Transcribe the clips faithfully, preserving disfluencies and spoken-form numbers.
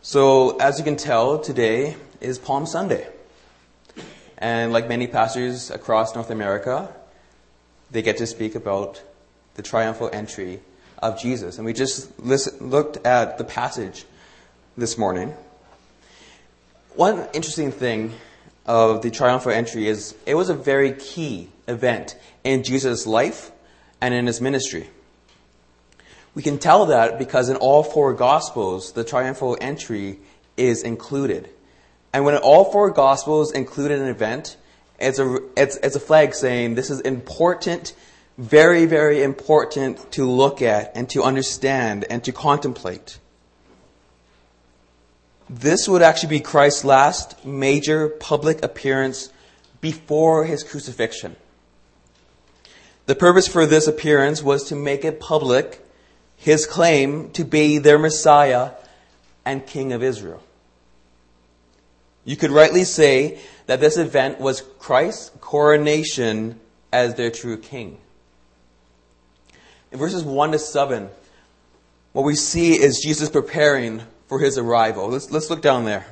So, as you can tell, today is Palm Sunday. And like many pastors across North America, they get to speak about the triumphal entry of Jesus. And we just listen, looked at the passage this morning. One interesting thing of the triumphal entry is it was a very key event in Jesus' life and in his ministry. We can tell that because in all four Gospels, the triumphal entry is included. And when all four Gospels include an event, it's a, it's, it's a flag saying this is important, very, very important to look at and to understand and to contemplate. This would actually be Christ's last major public appearance before his crucifixion. The purpose for this appearance was to make it public his claim to be their Messiah and King of Israel. You could rightly say that this event was Christ's coronation as their true king. In verses one to seven, what we see is Jesus preparing for his arrival. Let's, let's look down there.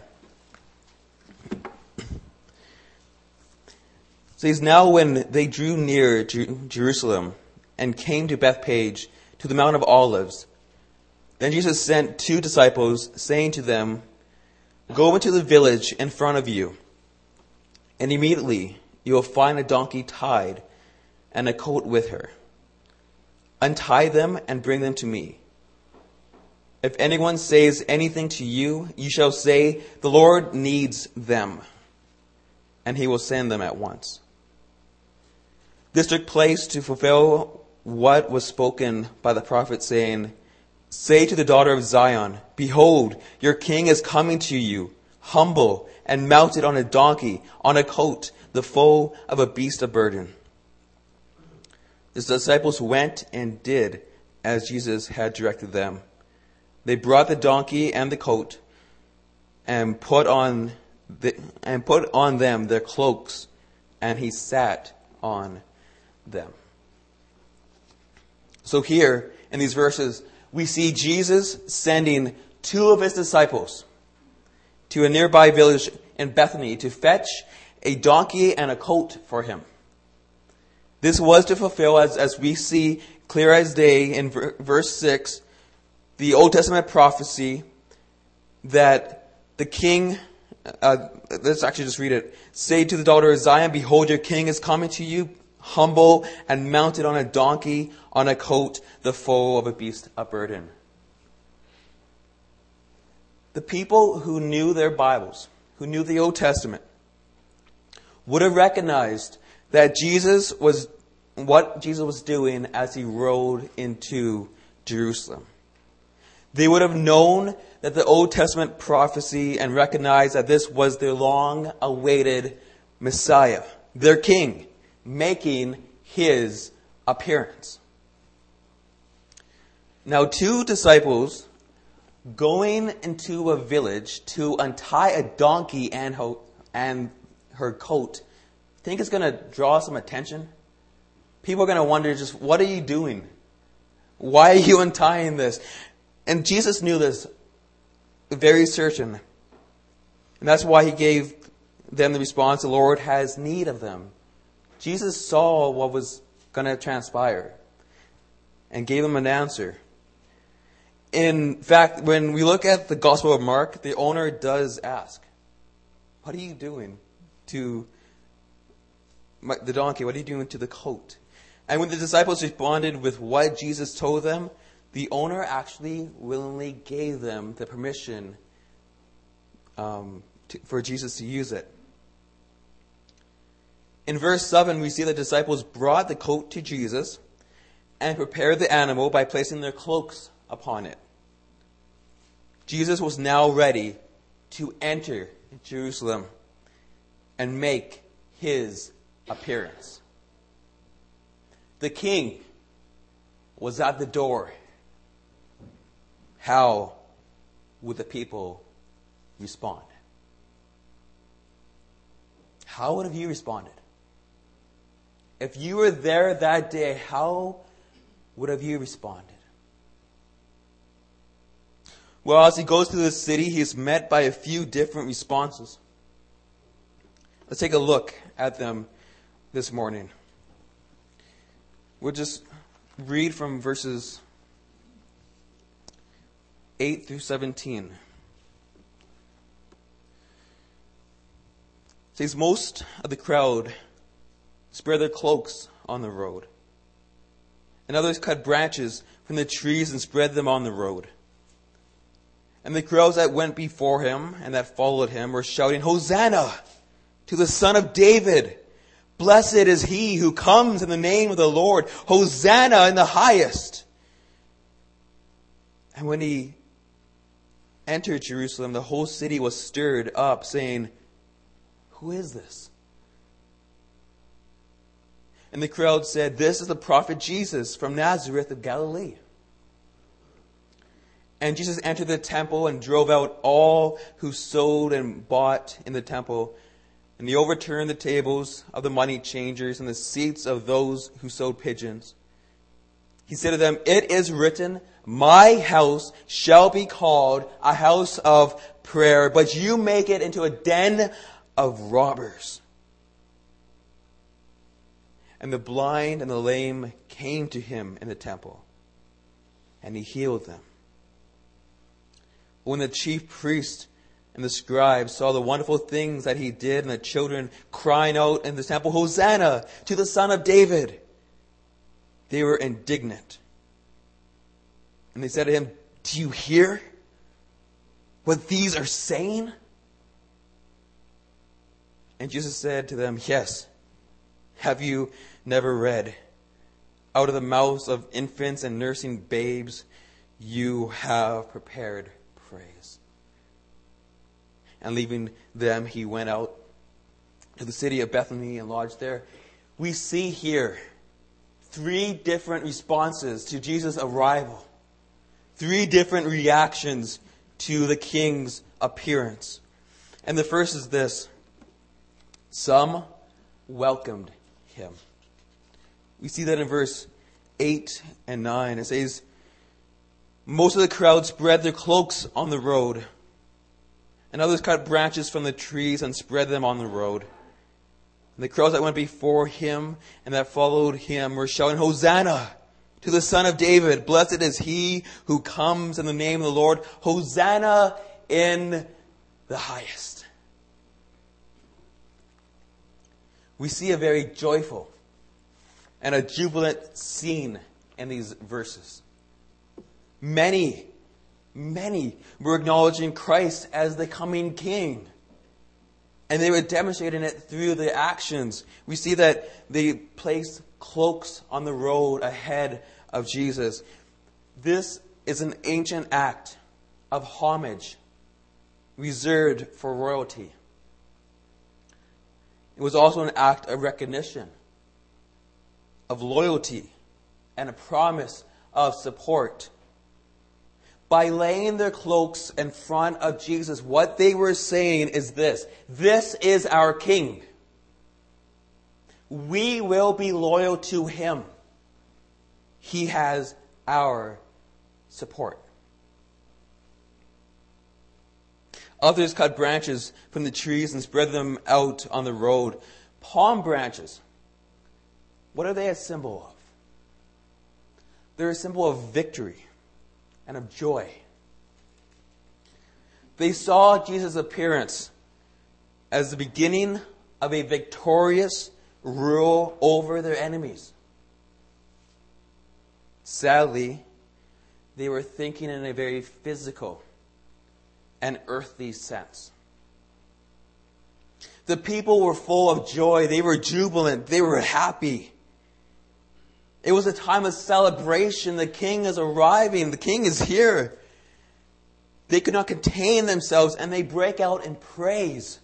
It says, now when they drew near Jer- Jerusalem and came to Bethphage, to the Mount of Olives, then Jesus sent two disciples, saying to them, go into the village in front of you, and immediately you will find a donkey tied and a colt with her. Untie them and bring them to me. If anyone says anything to you, you shall say, the Lord needs them, and he will send them at once. This took place to fulfill what was spoken by the prophet, saying, say to the daughter of Zion, behold, your king is coming to you, humble and mounted on a donkey, on a colt, the foal of a beast of burden. The disciples went and did as Jesus had directed them. They brought the donkey and the colt and put on the, and put on them their cloaks, and he sat on them. So here, in these verses, we see Jesus sending two of his disciples to a nearby village in Bethany to fetch a donkey and a colt for him. This was to fulfill, as, as we see clear as day in ver, verse six, the Old Testament prophecy that the king, uh, let's actually just read it, say to the daughter of Zion, behold, your king is coming to you, humble and mounted on a donkey, on a colt, the foal of a beast of burden. The people who knew their Bibles, who knew the Old Testament, would have recognized that Jesus was, what Jesus was doing as he rode into Jerusalem. They would have known that the Old Testament prophecy and recognized that this was their long-awaited Messiah, their king, making his appearance. Now, two disciples going into a village to untie a donkey and her, and her coat, think it's going to draw some attention? People are going to wonder, just, what are you doing? Why are you untying this? And Jesus knew this, very certain. And that's why he gave them the response, the Lord has need of them. Jesus saw what was going to transpire and gave them an answer. In fact, when we look at the Gospel of Mark, the owner does ask, what are you doing to the donkey? What are you doing to the colt? And when the disciples responded with what Jesus told them, the owner actually willingly gave them the permission um, to, for Jesus to use it. In verse seven, we see the disciples brought the colt to Jesus and prepared the animal by placing their cloaks upon it. Jesus was now ready to enter Jerusalem and make his appearance. The king was at the door. How would the people respond? How would have you responded? If you were there that day, how would have you responded? Well, as he goes through the city, he is met by a few different responses. Let's take a look at them this morning. We'll just read from verses eight through seventeen. It says, most of the crowd spread their cloaks on the road, and others cut branches from the trees and spread them on the road. And the crowds that went before him and that followed him were shouting, Hosanna to the Son of David! Blessed is he who comes in the name of the Lord. Hosanna in the highest. And when he entered Jerusalem, the whole city was stirred up, saying, who is this? And the crowd said, this is the prophet Jesus from Nazareth of Galilee. And Jesus entered the temple and drove out all who sold and bought in the temple. And he overturned the tables of the money changers and the seats of those who sold pigeons. He said to them, it is written, my house shall be called a house of prayer, but you make it into a den of robbers. And the blind and the lame came to him in the temple, and he healed them. When the chief priest and the scribes saw the wonderful things that he did, and the children crying out in the temple, Hosanna to the Son of David, they were indignant. And they said to him, do you hear what these are saying? And Jesus said to them, yes. Have you never read, out of the mouths of infants and nursing babes, you have prepared praise. And leaving them, he went out to the city of Bethany and lodged there. We see here three different responses to Jesus' arrival. Three different reactions to the king's appearance. And the first is this. Some welcomed him. We see that in verse eight and nine. It says, most of the crowd spread their cloaks on the road, and others cut branches from the trees and spread them on the road. And the crowds that went before him and that followed him were shouting, Hosanna to the Son of David. Blessed is he who comes in the name of the Lord. Hosanna in the highest. We see a very joyful and a jubilant scene in these verses. Many, many were acknowledging Christ as the coming King. And they were demonstrating it through the actions. We see that they placed cloaks on the road ahead of Jesus. This is an ancient act of homage reserved for royalty. It was also an act of recognition, of loyalty, and a promise of support. By laying their cloaks in front of Jesus, what they were saying is this: this is our King. We will be loyal to him. He has our support. Others cut branches from the trees and spread them out on the road. Palm branches, what are they a symbol of? They're a symbol of victory and of joy. They saw Jesus' appearance as the beginning of a victorious rule over their enemies. Sadly, they were thinking in a very physical and earthly sense. The people were full of joy. They were jubilant. They were happy. It was a time of celebration. The King is arriving. The King is here. They could not contain themselves, and they break out in praise.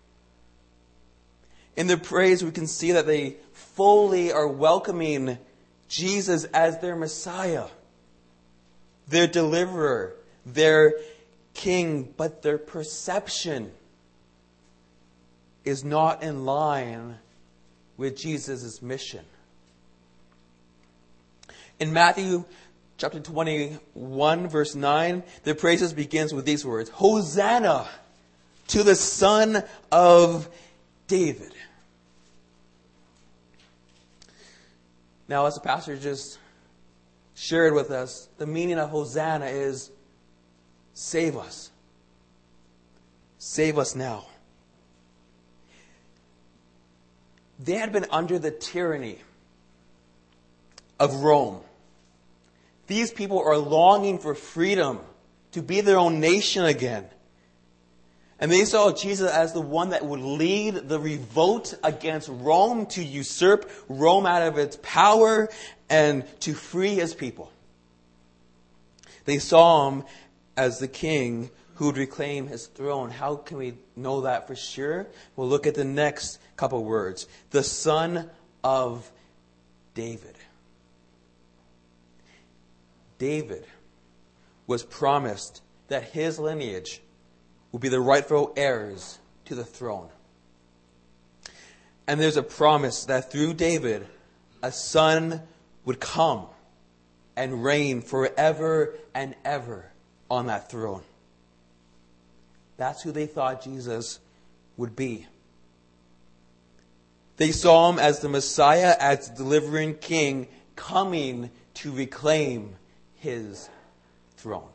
In their praise, we can see that they fully are welcoming Jesus as their Messiah, their deliverer, their King, but their perception is not in line with Jesus' mission. In Matthew chapter twenty-one, verse nine, the praises begins with these words, Hosanna to the Son of David. Now, as the pastor just shared with us, the meaning of Hosanna is save us. Save us now. They had been under the tyranny of Rome. These people are longing for freedom, to be their own nation again. And they saw Jesus as the one that would lead the revolt against Rome, to usurp Rome out of its power and to free his people. They saw him as the king who would reclaim his throne. How can we know that for sure? We'll look at the next couple words. The Son of David. David was promised that his lineage would be the rightful heirs to the throne. And there's a promise that through David, a son would come and reign forever and ever on that throne. That's who they thought Jesus would be. They saw him as the Messiah, as the delivering king, coming to reclaim his throne.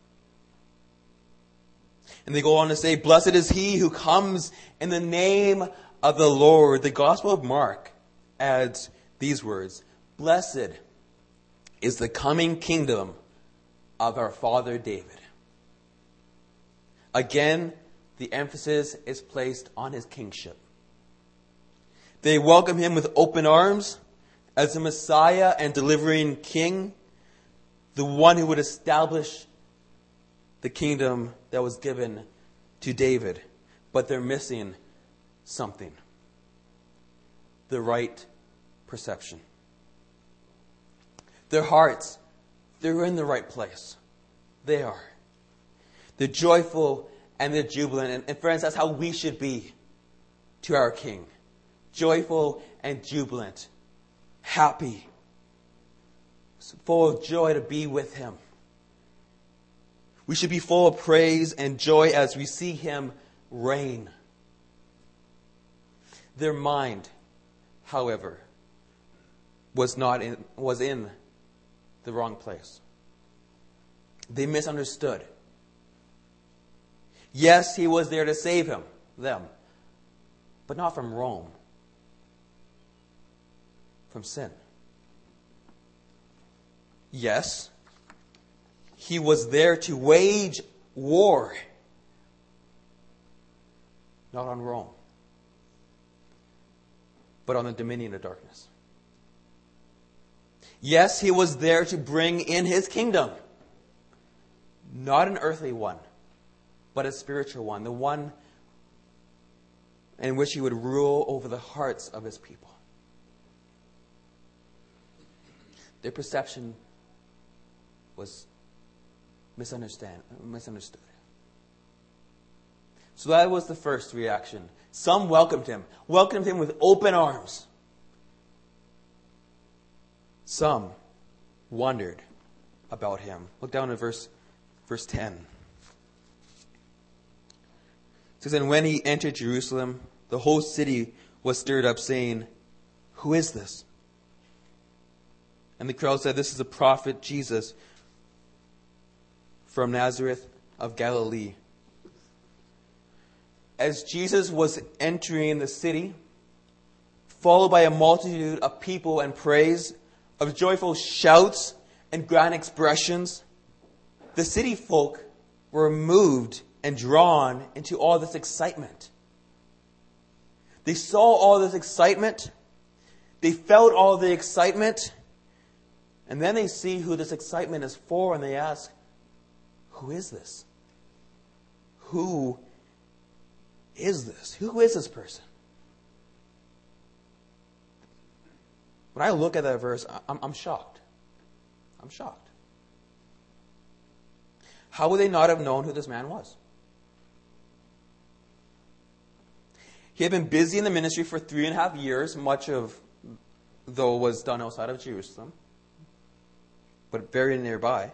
And they go on to say, blessed is he who comes in the name of the Lord. The Gospel of Mark adds these words, blessed is the coming kingdom of our father David. Again, the emphasis is placed on his kingship. They welcome him with open arms as the Messiah and delivering king, the one who would establish the kingdom that was given to David. But they're missing something. The right perception. Their hearts, they're in the right place. They are. They're joyful and they're jubilant. And, and friends, that's how we should be to our King. Joyful and jubilant. Happy. Full of joy to be with him. We should be full of praise and joy as we see him reign. Their mind, however, was not in, was in the wrong place. They misunderstood. Yes, he was there to save him, them, but not from Rome, from sin. Yes, he was there to wage war, not on Rome, but on the dominion of darkness. Yes, he was there to bring in his kingdom, not an earthly one, but a spiritual one, the one in which he would rule over the hearts of his people. Their perception was misunderstand, misunderstood. So that was the first reaction. Some welcomed him, welcomed him with open arms. Some wondered about him. Look down at verse, verse ten. It says, and when he entered Jerusalem, the whole city was stirred up, saying, who is this? And the crowd said, this is the prophet Jesus from Nazareth of Galilee. As Jesus was entering the city, followed by a multitude of people and praise, of joyful shouts and grand expressions, the city folk were moved and drawn into all this excitement. They saw all this excitement. They felt all the excitement. And then they see who this excitement is for, and they ask, who is this? Who is this? Who is this person? When I look at that verse, I'm, I'm shocked. I'm shocked. How would they not have known who this man was? He had been busy in the ministry for three and a half years, much of though was done outside of Jerusalem. but very nearby.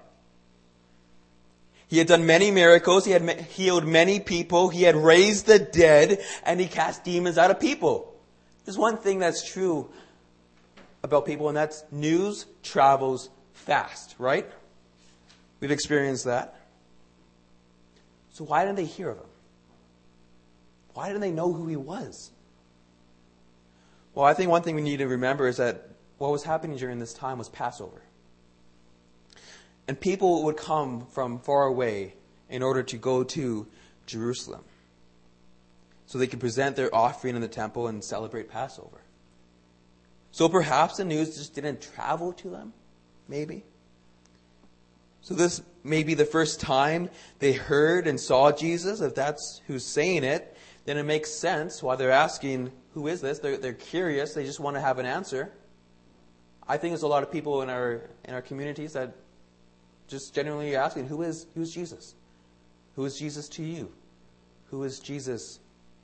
He had done many miracles. He had healed many people. He had raised the dead, and he cast demons out of people. There's one thing that's true about people, and that's news travels fast, right? We've experienced that. So why didn't they hear of him? Why didn't they know who he was? Well, I think one thing we need to remember is that what was happening during this time was Passover. And people would come from far away in order to go to Jerusalem, so they could present their offering in the temple and celebrate Passover. So perhaps the news just didn't travel to them, maybe. So this may be the first time they heard and saw Jesus. If that's who's saying it, then it makes sense why they're asking, who is this? They're, they're curious. They just want to have an answer. I think there's a lot of people in our in our communities that just genuinely asking, who is who's Jesus? Who is Jesus to you? Who is Jesus?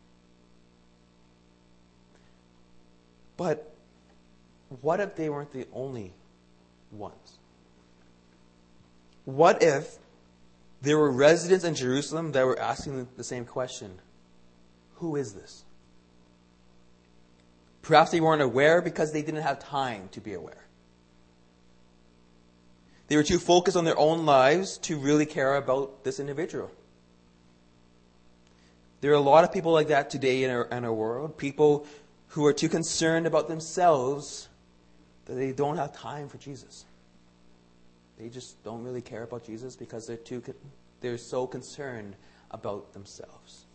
But what if they weren't the only ones? What if there were residents in Jerusalem that were asking the same question? Who is this? Perhaps they weren't aware because they didn't have time to be aware. They were too focused on their own lives to really care about this individual. There are a lot of people like that today in our, in our world. People who are too concerned about themselves that they don't have time for Jesus. They just don't really care about Jesus because they're too they're so concerned about themselves.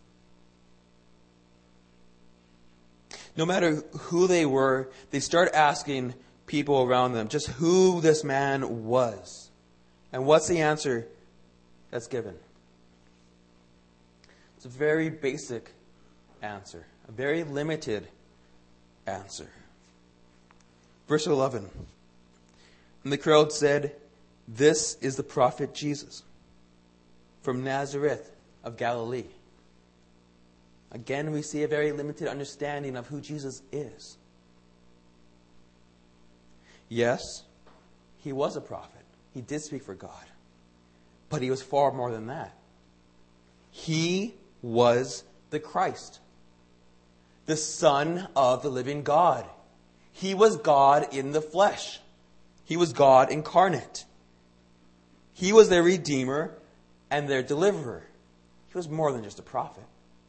No matter who they were, they start asking people around them just who this man was. And what's the answer that's given? It's a very basic answer, a very limited answer. Verse eleven. And the crowd said, "This is the prophet Jesus from Nazareth of Galilee." Again, we see a very limited understanding of who Jesus is. Yes, he was a prophet. He did speak for God. But he was far more than that. He was the Christ, the Son of the living God. He was God in the flesh. He was God incarnate. He was their Redeemer and their Deliverer. He was more than just a prophet.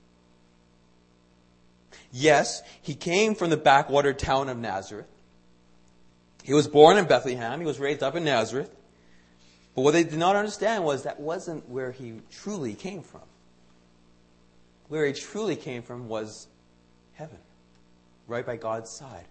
Yes, he came from the backwater town of Nazareth. He was born in Bethlehem. He was raised up in Nazareth. But what they did not understand was that wasn't where he truly came from. Where he truly came from was heaven, right by God's side.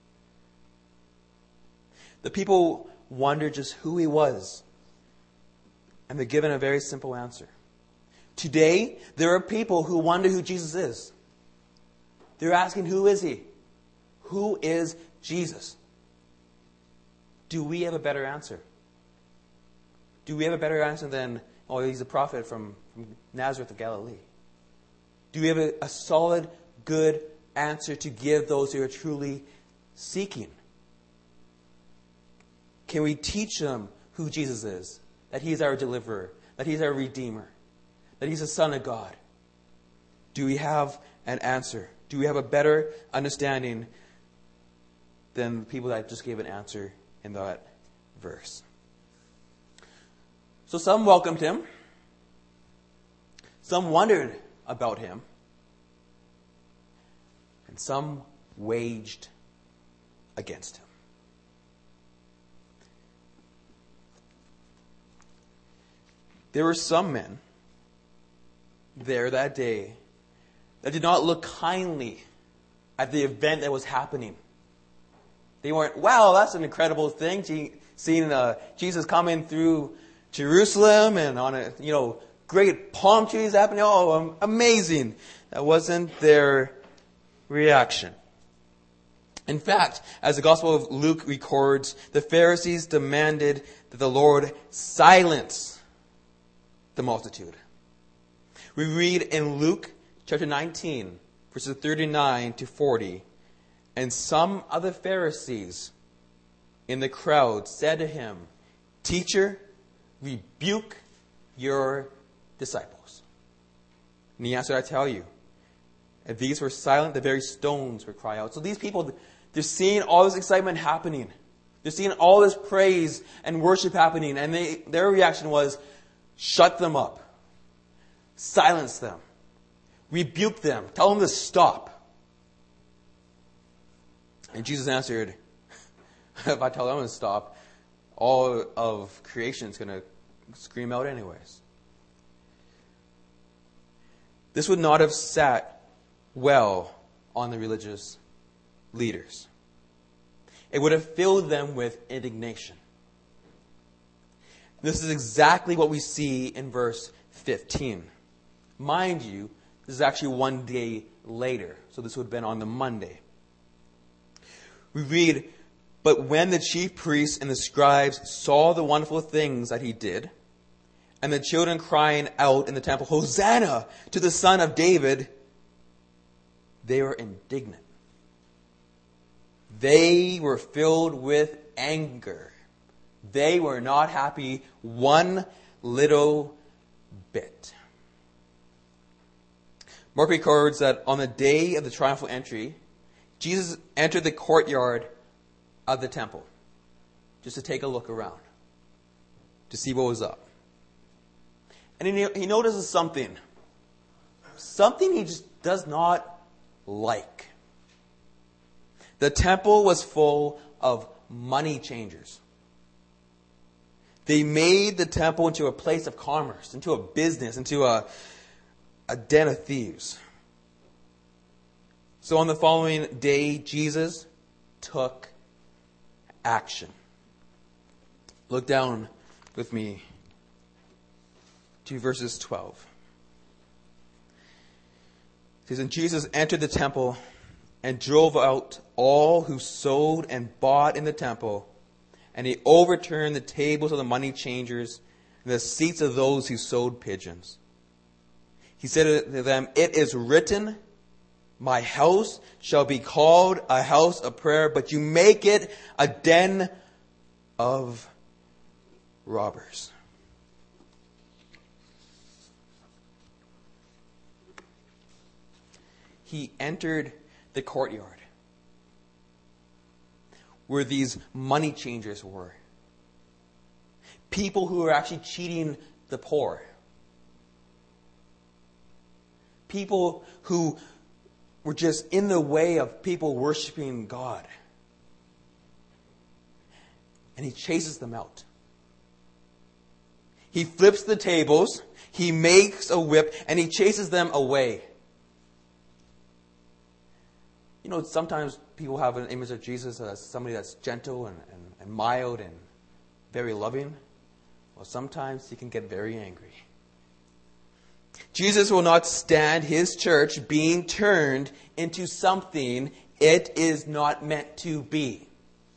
The people wondered just who he was. And they're given a very simple answer. Today, there are people who wonder who Jesus is. They're asking, who is he? Who is Jesus? Do we have a better answer? Do we have a better answer than, oh, he's a prophet from, from Nazareth of Galilee? Do we have a, a solid, good answer to give those who are truly seeking? Can we teach them who Jesus is? That he's our deliverer, that he's our redeemer, that he's the Son of God? Do we have an answer? Do we have a better understanding than the people that just gave an answer in that verse? So some welcomed him. Some wondered about him. And some waged against him. There were some men there that day that did not look kindly at the event that was happening. They weren't, wow, that's an incredible thing, seeing uh, Jesus coming through Jerusalem and on a, you know, great palm trees happening. Oh, amazing. That wasn't their reaction. In fact, as the Gospel of Luke records, the Pharisees demanded that the Lord silence the multitude. We read in Luke chapter nineteen, verses thirty-nine to forty, and some of the Pharisees in the crowd said to him, "Teacher, rebuke your disciples." And he answered, "I tell you, if these were silent, the very stones would cry out." So these people, they're seeing all this excitement happening. They're seeing all this praise and worship happening. And they, their reaction was, shut them up. Silence them. Rebuke them. Tell them to stop. And Jesus answered, if I tell them to stop, all of creation is going to scream out anyways. This would not have sat well on the religious leaders. It would have filled them with indignation. This is exactly what we see in verse fifteen. Mind you, this is actually one day later, so this would have been on the Monday. We read, "But when the chief priests and the scribes saw the wonderful things that he did, and the children crying out in the temple, 'Hosanna to the Son of David,' they were indignant." They were filled with anger. They were not happy one little bit. Mark records that on the day of the triumphal entry, Jesus entered the courtyard of the temple just to take a look around, to see what was up. And he, he notices something. Something he just does not like. The temple was full of money changers. They made the temple into a place of commerce, into a business, into a, a den of thieves. So on the following day, Jesus took action. Look down with me to verses twelve. It says, "And Jesus entered the temple and drove out all who sold and bought in the temple, and he overturned the tables of the money changers and the seats of those who sold pigeons. He said to them, 'It is written, my house shall be called a house of prayer, but you make it a den of robbers.'" He entered the courtyard where these money changers were. People who were actually cheating the poor. People who were just in the way of people worshiping God. And he chases them out. He flips the tables, he makes a whip, and he chases them away. You know, sometimes people have an image of Jesus as somebody that's gentle and, and, and mild and very loving. Well, sometimes he can get very angry. Jesus will not stand his church being turned into something it is not meant to be.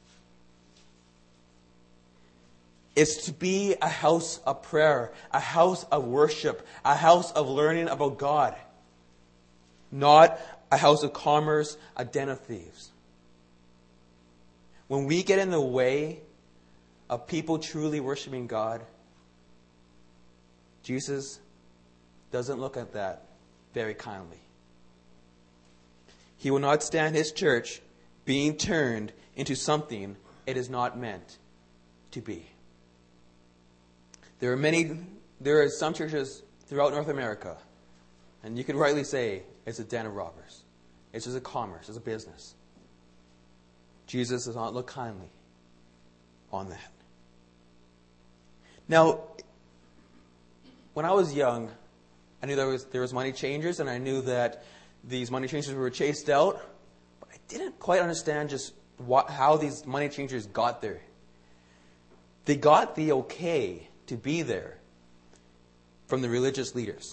It's to be a house of prayer, a house of worship, a house of learning about God. Not a house of commerce, a den of thieves. When we get in the way of people truly worshiping God, Jesus doesn't look at that very kindly. He will not stand his church being turned into something it is not meant to be. There are many, there are some churches throughout North America, and you could rightly say it's a den of robbers. It's just a commerce, it's a business. Jesus does not look kindly on that. Now, when I was young, I knew there was there was money changers, and I knew that these money changers were chased out, but I didn't quite understand just what, how these money changers got there. They got the okay to be there from the religious leaders.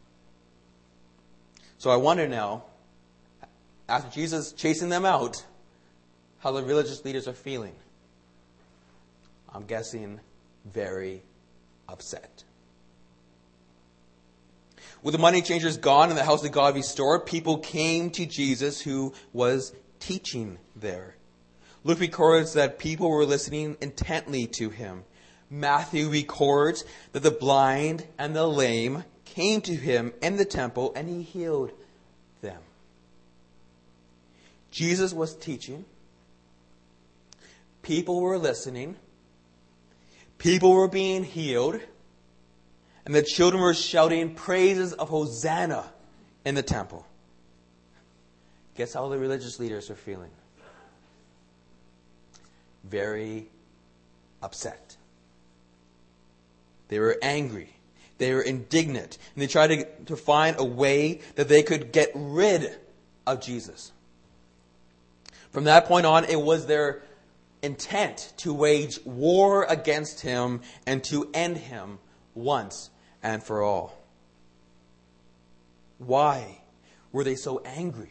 So I wonder now, after Jesus chasing them out, how the religious leaders are feeling. I'm guessing very upset. With the money changers gone and the house of God restored, people came to Jesus who was teaching there. Luke records that people were listening intently to him. Matthew records that the blind and the lame came to him in the temple and he healed them. Jesus was teaching. People were listening. People were being healed. And the children were shouting praises of Hosanna in the temple. Guess how the religious leaders are feeling? Very upset. They were angry. They were indignant. And they tried to, to find a way that they could get rid of Jesus. From that point on, it was their intent to wage war against him and to end him once and for all. Why were they so angry?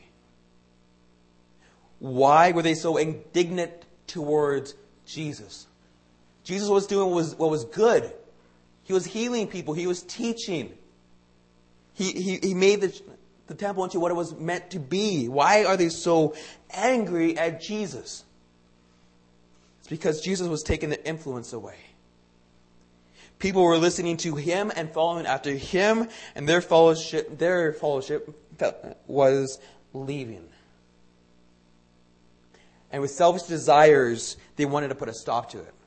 Why were they so indignant towards Jesus? Jesus was doing what was, what was good. He was healing people. He was teaching. He, he, he made the, the temple into what it was meant to be. Why are they so angry at Jesus? It's because Jesus was taking the influence away. People were listening to him and following after him, and their fellowship, their fellowship was leaving. And with selfish desires, they wanted to put a stop to it.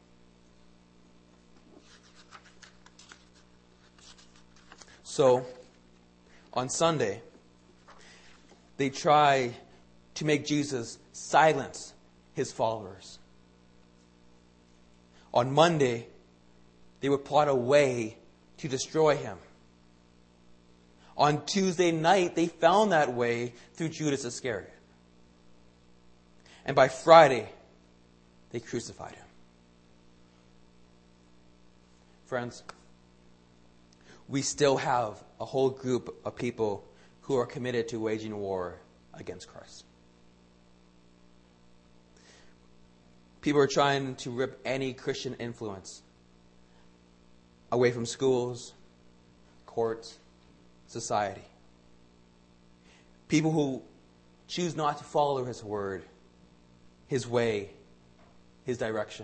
So, on Sunday, they try to make Jesus silence his followers. On Monday, they would plot a way to destroy him. On Tuesday night, they found that way through Judas Iscariot. And by Friday, they crucified him. Friends, we still have a whole group of people who are committed to waging war against Christ. People are trying to rip any Christian influence away from schools, courts, society. People who choose not to follow his word, his way, his direction.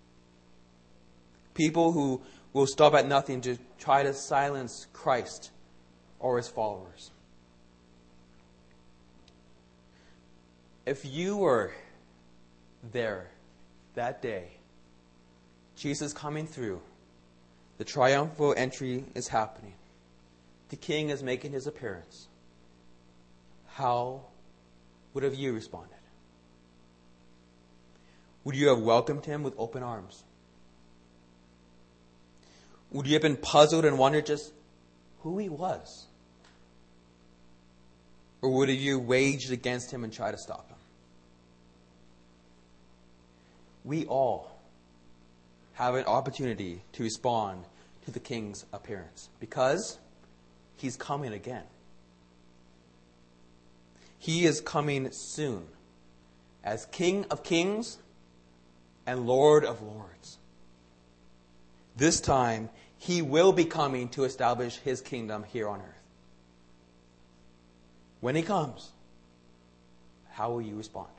People who will stop at nothing to try to silence Christ or his followers. If you were there that day, Jesus coming through, the triumphal entry is happening, the king is making his appearance, how would have you responded? Would you have welcomed him with open arms? Would you have been puzzled and wondered just who he was? Or would you waged against him and try to stop him? We all have an opportunity to respond to the king's appearance because he's coming again. He is coming soon as King of Kings and Lord of Lords. This time, he will be coming to establish his kingdom here on earth. When he comes, how will you respond?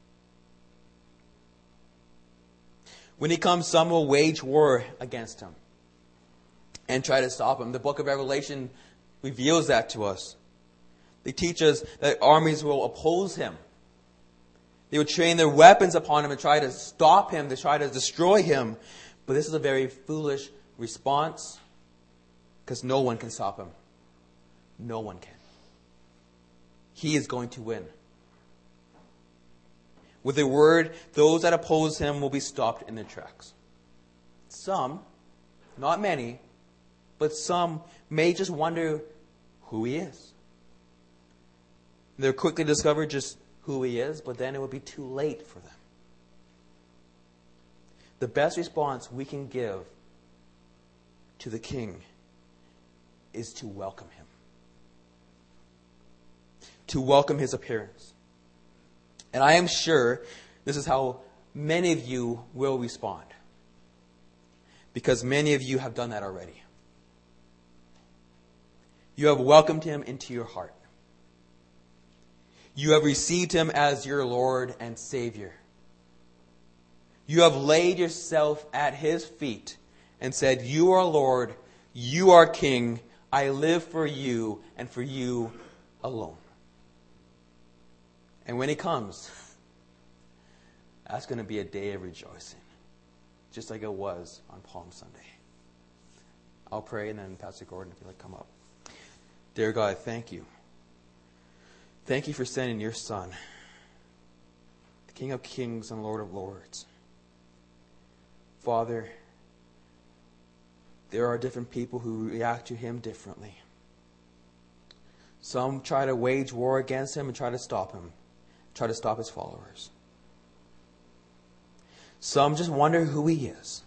When he comes, some will wage war against him and try to stop him. The book of Revelation reveals that to us. They teach us that armies will oppose him. They would train their weapons upon him and try to stop him, to try to destroy him. But this is a very foolish response because no one can stop him. No one can. He is going to win. With a word, those that oppose him will be stopped in their tracks. Some, not many, but some may just wonder who he is. They'll quickly discover just who he is, but then it will be too late for them. The best response we can give to the king is to welcome him. To welcome his appearance. And I am sure this is how many of you will respond. Because many of you have done that already. You have welcomed him into your heart. You have received him as your Lord and Savior. You have laid yourself at his feet and said, "You are Lord, you are King, I live for you and for you alone." And when he comes, that's going to be a day of rejoicing, just like it was on Palm Sunday. I'll pray, and then Pastor Gordon, if you'd like to come up. Dear God, thank you. Thank you for sending your Son, the King of Kings and Lord of Lords. Father, there are different people who react to him differently. Some try to wage war against him and try to stop him, try to stop his followers. Some just wonder who he is.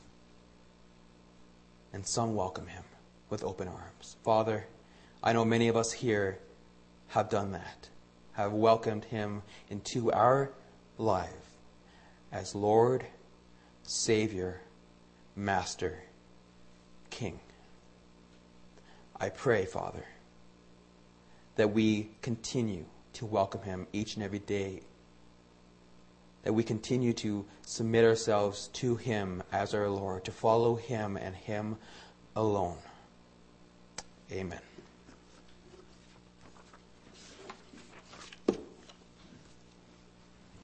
And some welcome him with open arms. Father, I know many of us here have done that, have welcomed him into our life as Lord, Savior, Master, King. I pray, Father, that we continue to welcome him each and every day, that we continue to submit ourselves to him as our Lord, to follow him and him alone. Amen.